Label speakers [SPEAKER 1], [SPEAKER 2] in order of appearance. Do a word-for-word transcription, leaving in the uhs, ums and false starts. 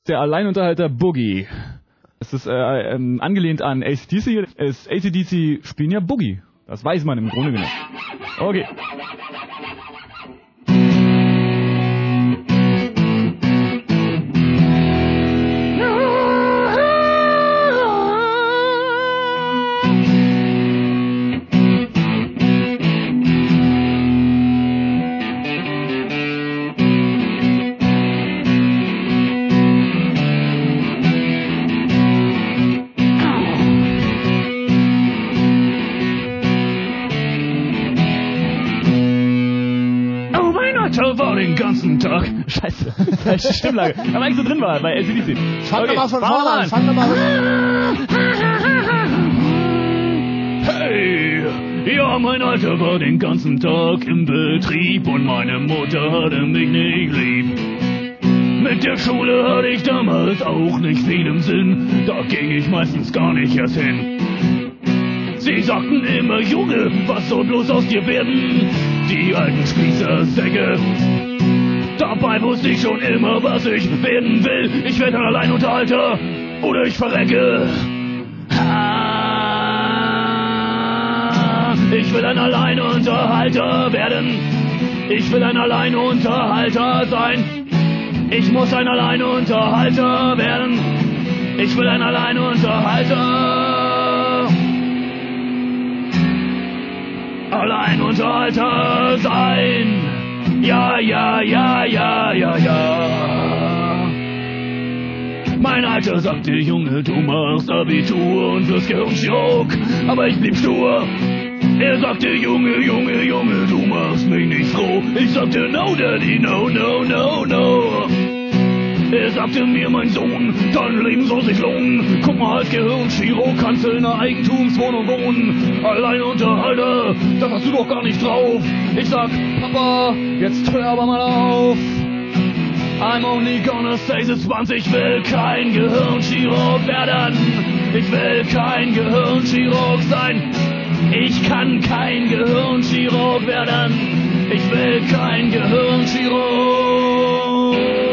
[SPEAKER 1] der Alleinunterhalter Boogie. Es ist äh, ähm, angelehnt an A C D C. Es, A C D C spielen ja Boogie. Das weiß man im Grunde genommen. Okay.
[SPEAKER 2] War den ganzen Tag.
[SPEAKER 1] Scheiße, falsche Stimmlage. Aber eigentlich so drin war bei A C D C.
[SPEAKER 3] Fang
[SPEAKER 1] Okay,
[SPEAKER 3] doch mal von
[SPEAKER 1] fahren
[SPEAKER 3] vorne
[SPEAKER 1] wir
[SPEAKER 3] an. Fang doch mal
[SPEAKER 2] Hey, ja, mein Alter war den ganzen Tag im Betrieb und meine Mutter hatte mich nicht lieb. Mit der Schule hatte ich damals auch nicht viel im Sinn, da ging ich meistens gar nicht erst hin. Sie sagten immer, Junge, was soll bloß aus dir werden? Die alten Spießersäcke. Dabei wusste ich schon immer, was ich werden will. Ich werde ein Alleinunterhalter oder ich verrecke. Ah, ich will ein Alleinunterhalter werden. Ich will ein Alleinunterhalter sein. Ich muss ein Alleinunterhalter werden. Ich will ein Alleinunterhalter. Alleinunterhalter sein. Ja, ja, ja, ja, ja, ja. Mein Alter sagte, Junge, du machst Abitur und wirst Gehirnchirurg, aber ich blieb stur. Er sagte, Junge, Junge, Junge, du machst mich nicht froh. Ich sagte, no, Daddy, no, no, no, no. Er sagte mir, mein Sohn, dein Leben soll sich lohnen. Guck mal, als Gehirnchirurg kannst du in einer Eigentumswohnung wohnen. Alleinunterhalter, das hast du doch gar nicht drauf. Ich sag, Papa, jetzt hör aber mal auf. I'm only gonna say this once, ich will kein Gehirnchirurg werden. Ich will kein Gehirnchirurg sein. Ich kann kein Gehirnchirurg werden. Ich will kein Gehirnchirurg.